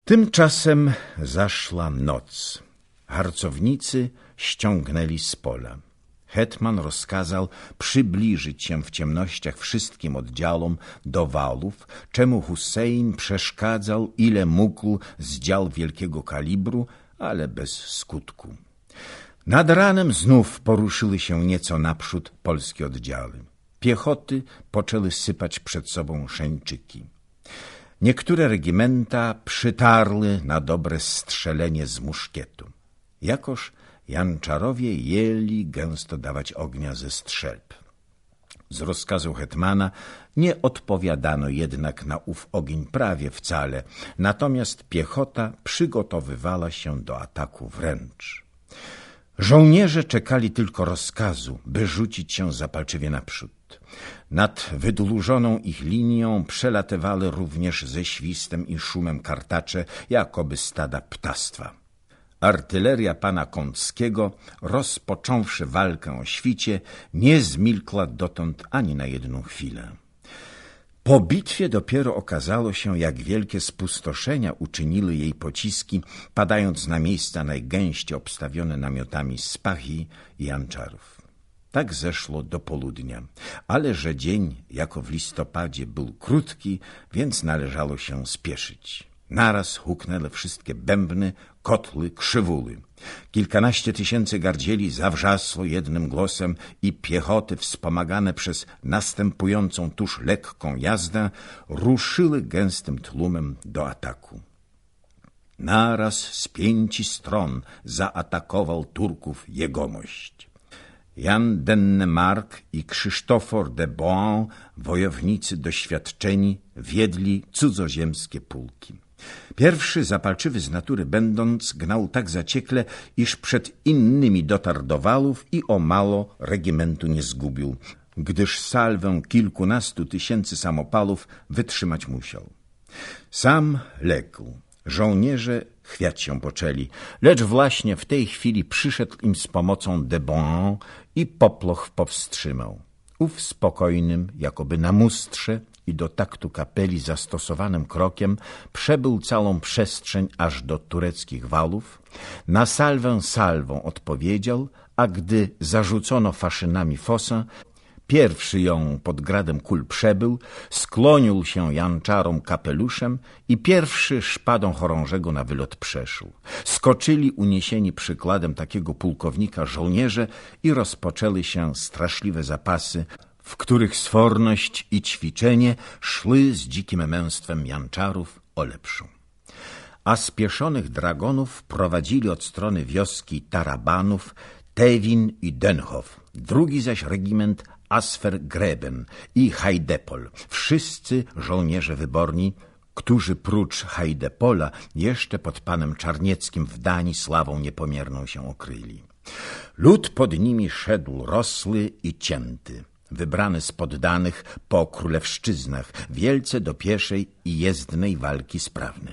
Tymczasem zaszła noc. Harcownicy ściągnęli z pola. Hetman rozkazał przybliżyć się w ciemnościach wszystkim oddziałom do walów, czemu Hussein przeszkadzał ile mógł z dział wielkiego kalibru, ale bez skutku. Nad ranem znów poruszyły się nieco naprzód polskie oddziały. Piechoty poczęły sypać przed sobą szeńczyki. Niektóre regimenta przytarły na dobre strzelenie z muszkietu. Jakoż janczarowie jęli gęsto dawać ognia ze strzelb. Z rozkazu hetmana nie odpowiadano jednak na ów ogień prawie wcale, natomiast piechota przygotowywała się do ataku wręcz. Żołnierze czekali tylko rozkazu, by rzucić się zapalczywie naprzód. Nad wydłużoną ich linią przelatywały również ze świstem i szumem kartacze, jakoby stada ptactwa. Artyleria pana Kąckiego, rozpocząwszy walkę o świcie, nie zmilkła dotąd ani na jedną chwilę. Po bitwie dopiero okazało się, jak wielkie spustoszenia uczyniły jej pociski, padając na miejsca najgęściej obstawione namiotami z Pachii i Janczarów. Tak zeszło do południa, ale że dzień, jako w listopadzie, był krótki, więc należało się spieszyć. Naraz huknęły wszystkie bębny, kotły, krzywuly. Kilkanaście tysięcy gardzieli zawrzasło jednym głosem i piechoty, wspomagane przez następującą tuż lekką jazdę, ruszyły gęstym tłumem do ataku. Naraz z 5 stron zaatakował Turków jegomość. Jan Dennemark i Krzysztofor de Boën, wojownicy doświadczeni, wiedli cudzoziemskie pułki. Pierwszy, zapalczywy z natury będąc, gnał tak zaciekle, iż przed innymi dotarł do walów i o mało regimentu nie zgubił, gdyż salwę kilkunastu tysięcy samopalów wytrzymać musiał. Sam legł. Żołnierze chwiać się poczęli, lecz właśnie w tej chwili przyszedł im z pomocą de Boën i popłoch powstrzymał. Ów spokojnym, jakoby na mustrze i do taktu kapeli zastosowanym krokiem przebył całą przestrzeń aż do tureckich walów, na salwę salwą odpowiedział, a gdy zarzucono faszynami fosę, pierwszy ją pod gradem kul przebył, sklonił się janczarom kapeluszem i pierwszy szpadą chorążego na wylot przeszł. Skoczyli uniesieni przykładem takiego pułkownika żołnierze i rozpoczęły się straszliwe zapasy, w których sforność i ćwiczenie szły z dzikim męstwem janczarów o lepszą. A spieszonych dragonów prowadzili od strony wioski Tarabanów Tewin i Denhof, drugi zaś regiment Asfer-Greben i Hajdepol, wszyscy żołnierze wyborni, którzy prócz Hajdepola jeszcze pod panem Czarnieckim w Danii sławą niepomierną się okryli. Lud pod nimi szedł rosły i cięty, wybrany z poddanych po królewszczyznach, wielce do pieszej i jezdnej walki sprawny.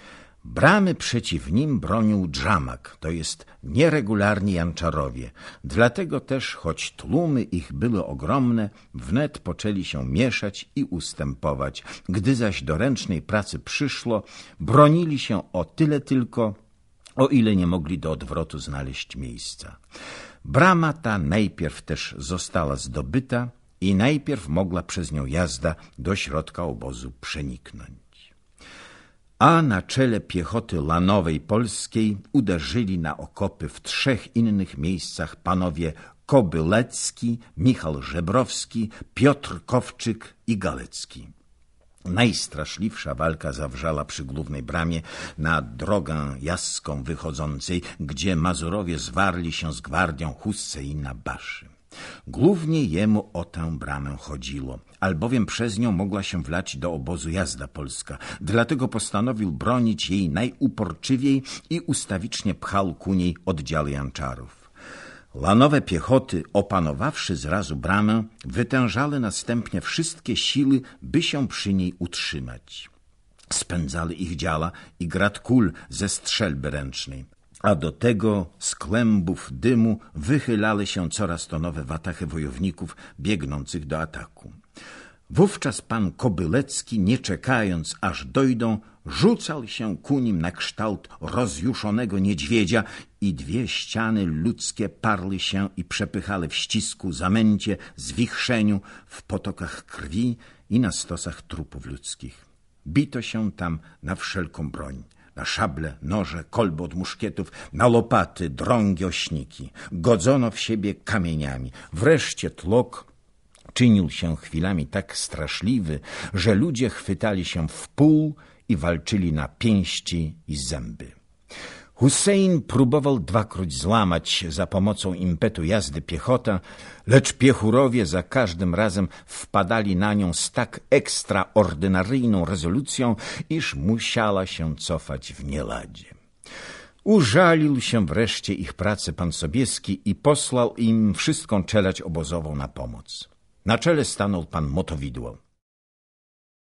Bramy przeciw nim bronił Dżamak, to jest nieregularni janczarowie. Dlatego też, choć tłumy ich były ogromne, wnet poczęli się mieszać i ustępować. Gdy zaś do ręcznej pracy przyszło, bronili się o tyle tylko, o ile nie mogli do odwrotu znaleźć miejsca. Brama ta najpierw też została zdobyta i najpierw mogła przez nią jazda do środka obozu przeniknąć. A na czele piechoty lanowej polskiej uderzyli na okopy w 3 innych miejscach panowie Kobylecki, Michał Żebrowski, Piotr Kowczyk i Galecki. Najstraszliwsza walka zawrzała przy głównej bramie na drogę jaską wychodzącej, gdzie Mazurowie zwarli się z gwardią Husseina Baszy. Głównie jemu o tę bramę chodziło, albowiem przez nią mogła się wlać do obozu jazda polska. Dlatego postanowił bronić jej najuporczywiej i ustawicznie pchał ku niej oddziały janczarów. Lanowe piechoty, opanowawszy zrazu bramę, wytężały następnie wszystkie siły, by się przy niej utrzymać. Spędzały ich działa i grad kul ze strzelby ręcznej. A do tego z kłębów dymu wychylały się coraz to nowe watachy wojowników biegnących do ataku. Wówczas pan Kobylecki, nie czekając, aż dojdą, rzucał się ku nim na kształt rozjuszonego niedźwiedzia i dwie ściany ludzkie parły się i przepychały w ścisku, zamęcie, zwichrzeniu, w potokach krwi i na stosach trupów ludzkich. Bito się tam na wszelką broń, na szable, noże, kolby od muszkietów, na lopaty, drągi, ośniki. Godzono w siebie kamieniami. Wreszcie tłok czynił się chwilami tak straszliwy, że ludzie chwytali się w pół i walczyli na pięści i zęby. Hussein próbował dwakroć złamać za pomocą impetu jazdy piechota, lecz piechurowie za każdym razem wpadali na nią z tak ekstraordynaryjną rezolucją, iż musiała się cofać w nieladzie. Użalił się wreszcie ich pracy pan Sobieski i posłał im wszystką czelać obozową na pomoc. Na czele stanął pan Motowidło.